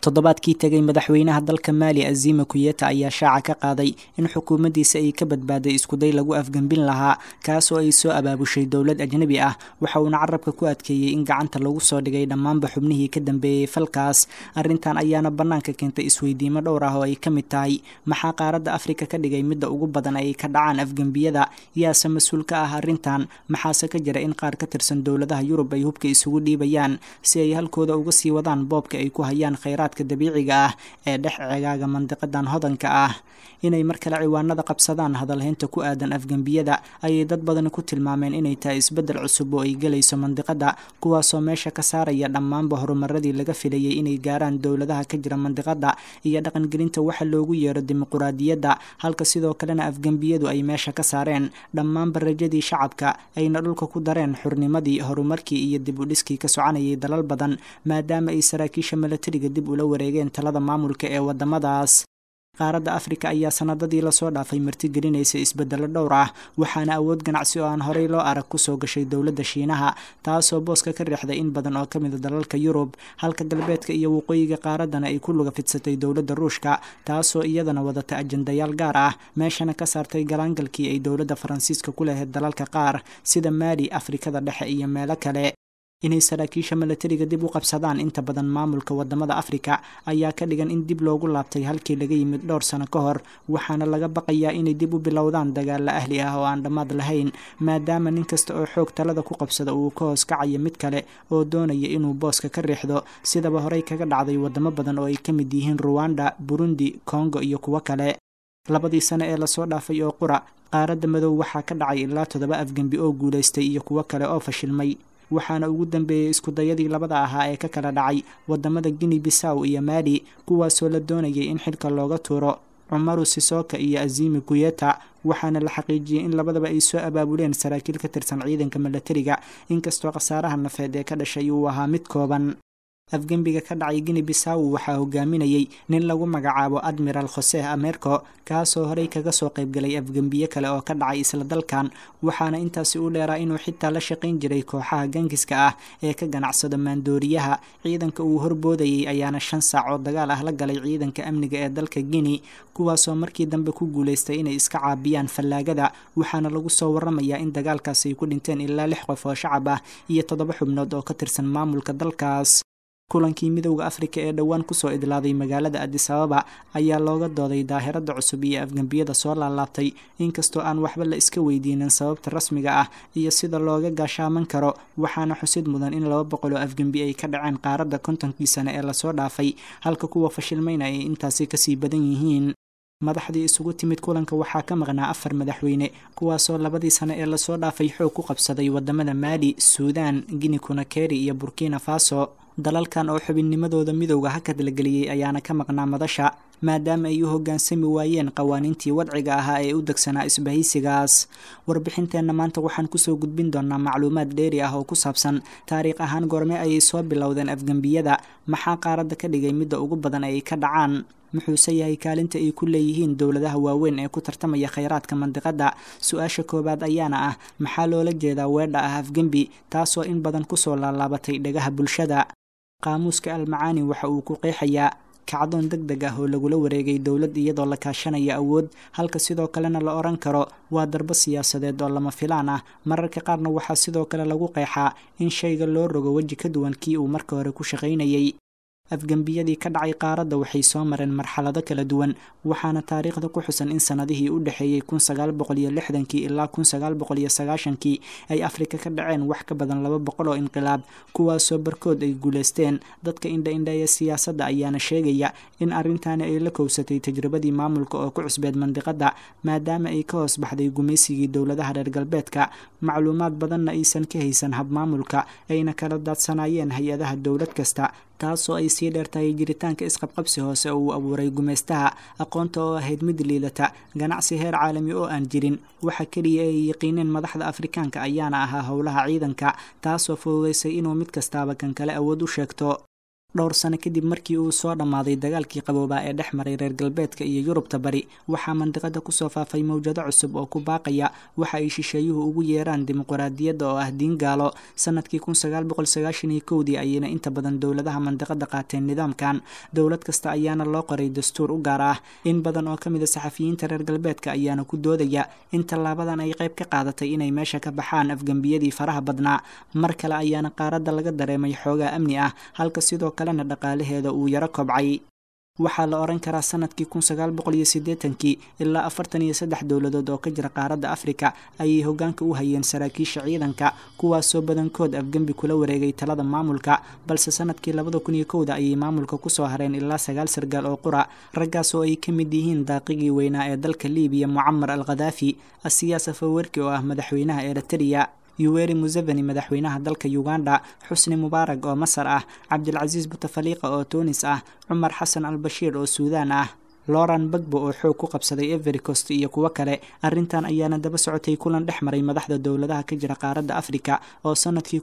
toddobaadkii tagay madaxweynaha dalka Maali Azima Kuyeta ayaa shaaca ka qaaday in xukuumaddiisa ay ka badbaaday iskuday lagu afgambin lahaa kaas oo ay soo abaabushay dowlad ajnabi ah waxa uuna carabka ku adkeeyay in gacanta lagu soo dhigay dhammaanba xubnihii ka dambeeyay falkaas arrintan ayaana bannaanka keentay isweydiimo dhowr ah oo ay ka mid tahay maxaa qaaradda Afrika ka dhigay midda ugu badan ay ka dhacaan afgambiyada yaase mas'uul ka ah arrintan maxaase ka jira in qaar ka tirsan dowladaha Yurub ay hubka isugu dhiibayaan si ay halkooda uga sii wadaan boobka ay ku hayaan kheyraadka dabiiciga ah ee dhex ceegaaga mandiqadan hodanka ah inay mar kale ciwaanada qabsadaan hadalhaynta ku aadan afgambiyada ayay dad badan ku tilmaameen inay tahay isbedel cusub oo ay galayso mandiqada kuwaasoo meesha ka saaraya dhammaanba horumaradii laga filayay inay gaaraan dowladaha ka jira mandiqada iyo dhaqangelinta waxa loogu yeero dimuqraadiyadda halka sidoo kalena afgambiyadu ay meesha ka saareen dhammaanba rajadii shacabka ayna dhulka ku dareen xurnimadii horumarkii iyo dib u dhiskii ka soconayay dalal badan maadaama ay saraakiisha milatariga dib ula wareegeen talada maamulka ee wadamadaas qaaradda Afrika ayaa sanadadii la soo dhaafay martigelinaysa isbedelo dhowr ah waxaana awood ganacsi oo aan horey loo arag ku soo gashay dowladda Shiinaha taasoo booska ka riixday in badan oo ka mid ah dalalka Yurub halka galbeedka iyo waqooyiga qaaradana ay ku luga fidsatay dowladda Ruushka taasoo iyadana wadata ajandayaal gaar ah meeshana ka saartay galaangalkii ay dowladda Faransiiska ku lahayd dalalka qaar sida Maali Afrikada dhexe iyo meelo kale inay saraakiisha milatariga dib u qabsadaan inta badan maamulka wadamada Afrika ayaa ka dhigan in dib loogu laabtay halkii laga yimid dhowr sano ka hor waxaana laga baqayaa inay dib u bilowdaan dagaal ahli ah oo aan dhammaad lahayn maadaama nin kasta oo xoog talada ku qabsada uu ka hoos kacayo mid kale oo doonaya inuu booska ka riixdo sidaba horey kaga dhacday wadamo badan oo ay ka mid yihiin Rwanda, Burundi, Congo iyo kuwo kale labadii sano ee la soo dhaafay oo qura qaaradda madow waxaa ka dhacay ilaa 7 afgambi oo guuleystay iyo kuwo kale oo fashilmay waxaana ugu dambeeyay isku dayadii labada ahaa ee ka kala dhacay wadamada Guinea Bissau iyo Mali kuwaasoo la doonayay in xilka looga tuuro Umaru Sissoco iyo Azimi Kuyeta waxaana la xaqiijiyay in labadaba ay soo abaabuleen saraakiil ka tirsan ciidanka milatariga inkastoo khasaaraha nafeed ee ka dhashay uu ahaa mid kooban afgambiga ka dhacay Guinea Bissau waxaa hogaaminayay nin lagu magacaabo Admiral Jose Amerco kaasoo horey kaga soo qaybgalay afgambiye kale oo ka dhacay isla dalkan waxaana intaasi u dheeraa inuu xitaa la shaqayn jiray kooxaha gangiska ah ee ka ganacsada maandooriyaha ciidanka uu horboodayay ayaana 5 saac oo dagaal ah la galay ciidanka amniga ee dalka Guinea kuwaasoo markii dambe ku guuleystay inay iska caabiyaan fallaagada waxaana lagu soo waramayaa in dagaalkaasi ay ku dhinteen ilaa 6 qof oo shacab ah iyo 7 xubnood oo ka tirsan maamulka dalkaas kulankii midowga Afrika ee dhawaan ku soo idlaaday magaalada Addis Ababa ayaa looga dooday daahirada cusub iyo afgambiyada soo laalaabtay inkastoo aan waxba la iska weydiinin sababta rasmiga ah iyo sida looga gaashaaman karo waxaana xusid mudan in 200 oo afgambi ay ka dhaceen qaaradda 50 sano ee la soo dhaafay halka kuwa fashilmayna ay intaasi ka sii badan yihiin madaxdii isugu timid kulanka waxaa ka maqnaa 4 madaxweyne kuwaasoo labadii sano ee la soo dhaafay xoog ku qabsaday wadamada Mali, Suudaan, Guinea Conakry iyo Burkina Faso dalalkan oo xubinnimadooda midowga hakad la geliyay ayaana ka maqnaa madasha maadaama ay u hoggaansami waayeen qawaaniintii wadciga ahaa ee u degsanaa isbahaysigaas warbixinteena maanta waxaan ku soo gudbin doonaa macluumaad dheeri ah oo ku saabsan taariikh ahaan goorme ayay soo bilowdeen afgambiyada maxaa qaaradda ka dhigay midda ugu badan ay ka dhacaan muxuuse yahay kaalinta ay ku leeyihiin dowladaha waaweyn ee ku tartamaya kheyraadka mandiqada su-aasha koobaad ayaana ah maxaa loola jeedaa weedha ah afgambi taasoo in badan ku soo laalaabatay dhagaha bulshada qaamuuska almacaani waxa uu ku qeexayaa kacdoon degdeg ah oo lagula wareegay dowlad iyadoo la kaashanaya awood halka sidoo kalena la oran karo waa darbo siyaasadeed oo lama filaan ah mararka qaarna waxaa sidoo kale lagu qeexaa in shayga loo rogo weji ka duwan kii uu marka hore ku shaqaynayay afgambiyadii ka dhacay qaaradda waxay soo mareen marxalado kala duwan waxaana taariikhda ku xusan in sanadihii u dhaxeeyay 1960 ilaa 1990 ay Afrika ka dhaceen wax ka badan 200 oo inqilaab kuwaasoo barkood ay guuleysteen dadka indha-indheeya siyaasadda ayaana sheegaya in arrintaani ay la kowsatay tajribadii maamulka oo ku cusbeed mandiqada maadaama ay ka hoos baxday gumaysigii dowladaha reer galbeedka macluumaad badanna aysan ka haysan hab maamulka ayna kala daadsanaayeen hay-adaha dowlad kasta taasoo ay sii dheertahay jiritaanka isqabqabsi hoose oo uu abuuray gumaystaha aqoonta oo ahayd mid liidata ganacsi heer caalami oo aan jirin waxa kaliya ay yaqiineen madaxda Afrikaanka ayaana ahaa howlaha ciidanka taasoo fududeysay inuu mid kastaaba kan kale awood u sheegto dhowr sano kadib markii uu soo dhammaaday dagaalkii qaboobaa ee dhex maray reer galbeedka iyo Yurubta bari waxaa mandiqada ku soo faafay mowjado cusub oo ku baaqaya waxa ay shisheeyuhu ugu yeeraan dimuqraadiyadda oo ah diin gaalo. sanadkii 1991 ayayna inta badan dowladaha mandiqada qaateen nidaamkan. dowlad kasta ayaana loo qoray dastuur u gaar ah. in badan oo ka mid ah saxafiyiinta reer galbeedka ayaana ku doodaya in tallaabadan ay qayb ka qaadatay inay meesha ka baxaan afgambiyadii faraha badnaa. mar kale ayaana qaaradda laga dareemay xoogaa amni ah, halka sidoo kalena dhaqaalaheeda uu yaro kobcay. waxaa la oran karaa sanadkii 1980 ilaa 43 dowladood oo ka jira qaaradda Afrika ayay hoggaanka u hayeen saraakiisha ciidanka, kuwaasoo badankood afgambi kula wareegay talada maamulka, balse sanadkii 2001 ayay maamulka ku soo hareen ilaa 9 sargaal oo qura. raggaas oo ay ka mid yihiin daaqigii weynaa ee dalka Liibiya Muammar al-Gaddafi, Asiyaas Afwerki oo ah madaxweynaha Eritrea, Yoweri Museveni madaxweynaha dalka Uganda, Xusni Mubaarak oo Masar ah, Cabdilcasiis Bouteflika oo Tunis ah, Cumar Xasan al-Bashiir oo Suudaan ah, Laurent Gbagbo oo xoog ku qabsaday Ivory Coast iyo kuwo kale. arrintan ayaana daba socotay kulan dhex maray madaxda dowladaha ka jira qaaradda Afrika oo sanadkii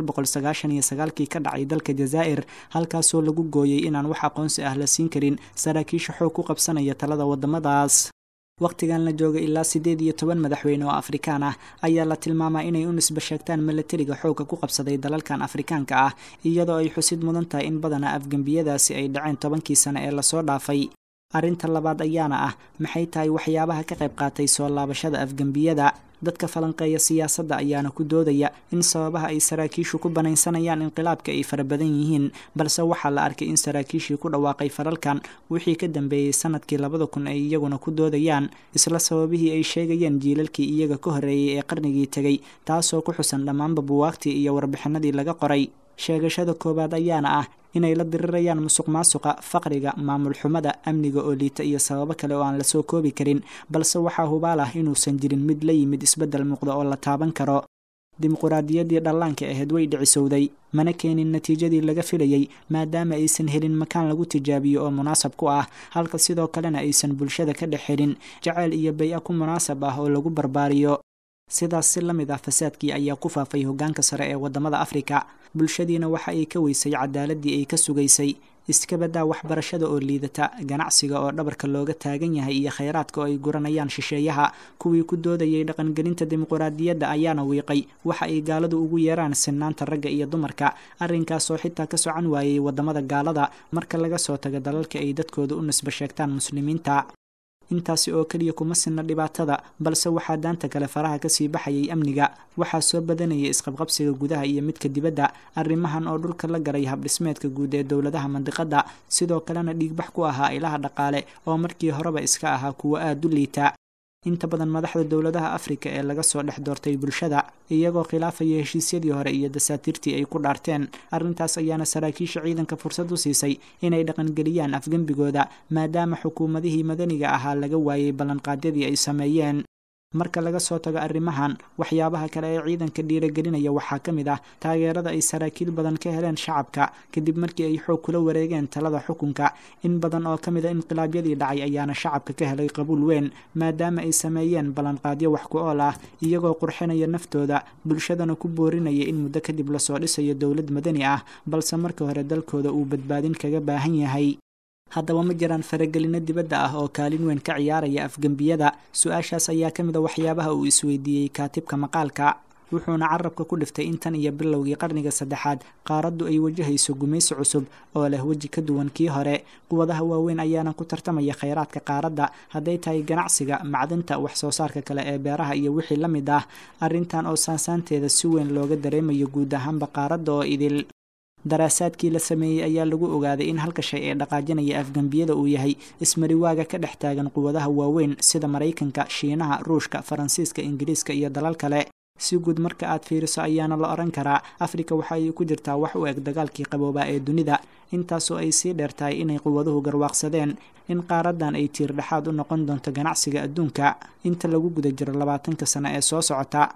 1999 ka dhacay dalka Jazaa'ir, halkaasoo lagu gooyay inaan wax aqoonsi ah la siin karin saraakiisha xoog ku qabsanaya talada wadamadaas. waqtigan la jooga ilaa 18 madaxweyne oo Afrikaan ah ayaa la tilmaamaa inay u nisba sheegtaan milatariga xoogga ku qabsaday dalalkan Afrikaanka ah, iyadoo ay xusid mudan tahay in badanaa afgambiyadaasi ay dhaceen 10kii sano ee lasoo dhaafay. arrinta labaad ayaana ah maxay tahay waxyaabaha ka qayb qaatay soo laabashada afgambiyada. dadka falanqeeya siyaasadda ayaana ku doodaya in sababaha ay saraakiishu ku banaysanayaan inqilaabka ay fara badan yihiin, balse waxaa la arkay in saraakiishii ku dhawaaqay faralkan wixii ka dambeeyey sanadkii 2000 ay iyaguna ku doodayaan isla sababihii ay sheegayeen jiilalkii iyaga ka horreeyay ee qarnigii tegay, taasoo ku xusan dhammaanba buugaagtii iyo warbixinadii laga qoray. sheegashada koowaad ayaana ah inay la dirirayaan musuqmaasuqa, faqriga, maamul xumada, amniga oo liita iyo sababo kale oo aan la soo koobi karin, balse waxaa hubaal ah inuusan jirin mid la yimid isbeddel muuqda oo la taaban karo. dimuqraadiyaddii dhallaanka ahayd way dhicisowday, mana keenin natiijadii laga filayay, maadaama aysan helin makaan lagu tijaabiyo oo munaasab ku ah, halka sidoo kalena aysan bulshada ka dhex helin jacayl iyo bay-a ku munaasab ah oo lagu barbaariyo. sidaas si la mid ah fasaadkii ayaa ku faafay hoggaanka sare ee wadamada Afrika. bulshadiina waxa ay ka weysay cadaaladii ay ka sugaysay, iska badaa waxbarashada oo liidata, ganacsiga oo dhabarka looga taagan yahay iyo khayraadka oo ay guranayaan shisheeyaha. kuwii ku doodayay dhaqangelinta dimuqraadiyadda ayaana wiiqay waxa ay gaaladu ugu yeeraan sinaanta ragga iyo dumarka, arrinkaasoo xitaa ka socan waayay wadamada gaalada marka laga soo tago dalalka ay dadkooda u nisba sheegtaan muslimiinta. intaasi oo kaliya kuma sinna dhibaatada, balse waxaa daanta kale faraha kasii baxayay amniga. waxaa soo badanayay isqabqabsiga gudaha iyo midka dibadda, arrimahan oo dhulka la garay habdhismeedka guud ee dowladaha mandiqada, sidoo kalena dhiigbax ku ahaa ilaha dhaqaale oo markii horeba iska ahaa kuwo aad u liita. inta badan madaxda dowladaha Afrika ee laga soo dhex doortay bulshada iyagoo khilaafaya heshiisyadii hore iyo dasaatiirtii ay ku dhaarteen. arrintaas ayaana saraakiisha ciidanka fursad u siisay inay dhaqangeliyaan afgambigooda, maadaama xukuumadihii madaniga ahaa laga waayay ballanqaadyadii ay sameeyeen. marka laga soo tago arrimahan, waxyaabaha kale ee ciidanka dhiirigelinaya waxaa ka mid ah taageerada ay saraakiil badan ka heleen shacabka kadib markii ay xoog kula wareegeen talada xukunka. in badan oo ka mid a inqilaabyadii dhacay ayaana shacabka ka helay qabuul weyn, maadaama ay sameeyeen ballanqaadyo wax ku ool ah, iyagoo qurxinaya naftooda, bulshadana ku boorinaya in muddo kadib lasoo dhisayo dowlad madani ah, balse marka hore dalkooda uu badbaadin kaga baahan yahay. haddaba ma jiraan faragelino dibadda ah oo kaalin weyn ka ciyaaraya afgambiyada? su-aashaas ayaa ka mid a waxyaabaha uu isweydiiyey kaatibka maqaalka. wuxuuna carabka ku dhiftay in tan iyo bilowgii qarniga 3 qaaraddu ay wajahayso gumaysi cusub oo leh weji ka duwan kii hore. quwadaha waaweyn ayaana ku tartamaya khayraadka qaaradda, hadday tahay ganacsiga, macdanta, wax soo saarka kale ee beeraha iyo wixii la mid ah, arrintan oo saansaanteeda si weyn looga dareemayo guud ahaanba qaaradda oo idil. daraasaadkii la sameeyey ayaa lagu ogaaday in halka shay ee dhaqaajinaya afgambiyada uu yahay ismariwaaga ka dhex taagan quwadaha waaweyn sida Maraykanka, Shiinaha, Ruushka, Faransiiska, Ingiriiska iyo dalal kale. si guud marka aad fiiriso ayaana la oran karaa Afrika waxa ay ku jirtaa wax u eg dagaalkii qaboobaa ee dunida, intaasoo ay sii dheertahay inay quwaduhu garwaaqsadeen in qaaradan ay tiir dhexaad u noqon doonto ganacsiga adduunka inta lagu guda jiro 20 sano ee soo socota.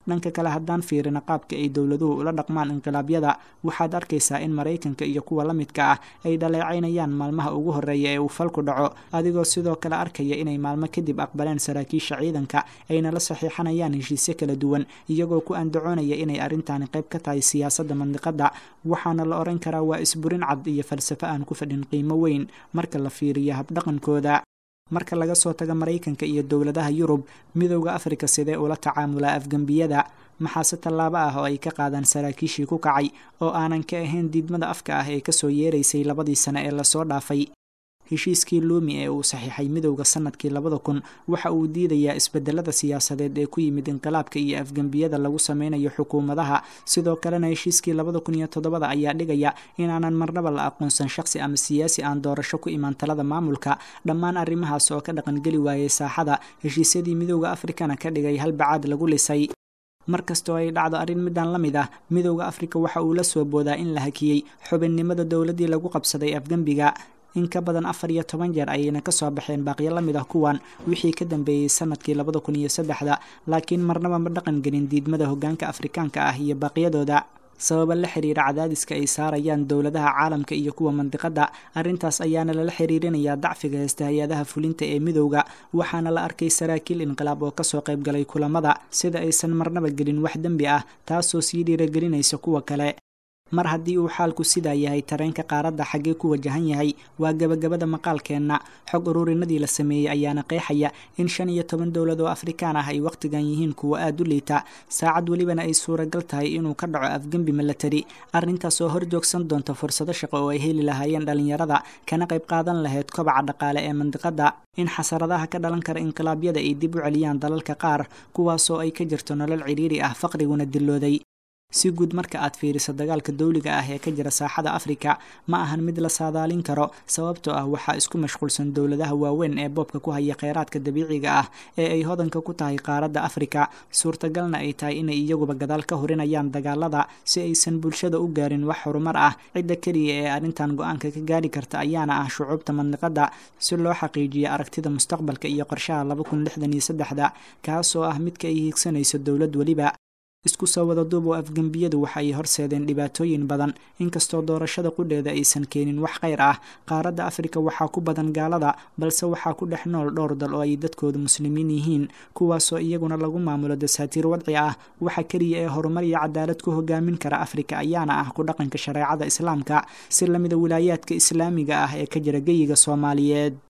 dhanka kale haddaan fiirina qaabka ay dowladuhu ula dhaqmaan inqilaabyada waxaad arkaysaa in Maraykanka iyo kuwa la midka ah ay dhaleecaynayaan maalmaha ugu horreeya ee uu falku dhaco adigoo sidoo kale arkaya inay maalmo kadib aqbaleen saraakiisha ciidanka ayna la saxiixanayaan heshiisyo kala duwan iyagoo ku andacoonaya inay arrintaani qayb ka tahay siyaasadda mandiqadda waxaana la oran karaa waa isburin cad iyo falsafo aan ku fadhin qiimo weyn marka la fiiriyo habdhaqankooda marka laga soo tago Maraykanka iyo dowladaha Yurub midowga Afrika sidee ula tacaamulaa afgambiyada maxaase tallaabo ah oo ay ka qaadaan saraakiishii ku kacay oo aanan ka ahayn diidmada afka ah ee kasoo yeeraysay 2 sano ee lasoo dhaafay heshiiskii Lumi ee uu saxiixay midowga sanadkii 2000 waxa uu diidayaa isbedelada siyaasadeed ee ku yimid inqilaabka iyo afgambiyada lagu sameynayo xukuumadaha sidoo kalena heshiiskii 2007 ayaa dhigaya inaanan marnaba la aqoonsan shakhsi ama siyaasi aan doorasho ku imaan talada maamulka dhammaan arrimahaas oo ka dhaqan geli waayay saaxada heshiisyadii midowga Afrikana ka dhigay hal bacaad lagu lisay markastoo ay dhacdo arrin midaan la mid ah midowga Afrika waxa uu la soo boodaa in la hakiyay xubinnimada dowladii lagu qabsaday afgambiga in ka badan 14 jeer ayayna ka soo baxeen baaqiyo la mid ah kuwan wixii ka dambeeyay sanadkii 2003 laakiin marnaba ma dhaqan gelin diidmada hoggaanka Afrikaanka ah iyo baaqyadooda sabab la xiriira cadaadiska ay saarayaan dowladaha caalamka iyo kuwa mandiqada arrintaas ayaana la xiriirinayaa dacfiga heesta hay'adaha fulinta ee midowga waxaana la arkay saraakiil inqilaab oo ka soo qayb galay kulamada sida aysan marnaba gelin wax dambi ah taasoo sii dhiirigelinaysa kuwa kale mar haddii uu xaalku sidaa yahay tareenka qaaradda xaggee ku wajahan yahay waa gabagabada maqaalkeenna xog ururinadii la sameeyey ayaana qeexaya in 15 dowlad oo Afrikaan ah ay waqtigan yihiin kuwa aad u liita saacad walibana ay suuragal tahay inuu ka dhaco afgambi military arrintaas oo horjoogsan doonta fursado shaqo oo ay heli lahaayeen dhalinyarada kana qayb qaadan lahayd kobaca dhaqaale ee mandiqada in xasaradaha ka dhalan kara inqilaabyada ay dib u celiyaan dalalka qaar kuwaasoo ay ka jirto nolol ciriiri ah faqriguna dilooday si guud marka aad fiiriso dagaalka dawliga ah ee ka jira saaxada Afrika ma ahan mid la saadaalin karo sababtoo ah waxa isku mashquulsan dowladaha waaweyn ee boobka ku haya kheyraadka dabiiciga ah ee ay hodanka ku tahay qaaradda Afrika suurtagalna ay tahay inay iyaguba gadaal ka horinayaan dagaalada si aysan bulshada u gaarin wax horumar ah cidda kaliya ee arrintan go'aanka ka gaari karta ayaana ah shucuubta mandiqada si loo xaqiijiyo aragtida mustaqbalka iyo qorshaha 2063 kaasoo ah midka ay hiigsanayso dowlad waliba isku soo wada duub oo afgambiyadu waxa ay horseedeen dhibaatooyin badan inkastoo doorashada qudheeda aysan keenin wax kheyr ah qaaradda Afrika waxaa ku badan gaalada balse waxaa ku dhex nool dhowr dal oo ay dadkoodu muslimiin yihiin kuwaasoo iyaguna lagu maamulo dasaatiir wadci ah waxa kaliya ee horumar iyo cadaalad ku hogaamin kara Afrika ayaana ah ku dhaqanka shareecada islaamka si lamida wilaayaadka islaamiga ah ee ka jira geyiga Soomaaliyeed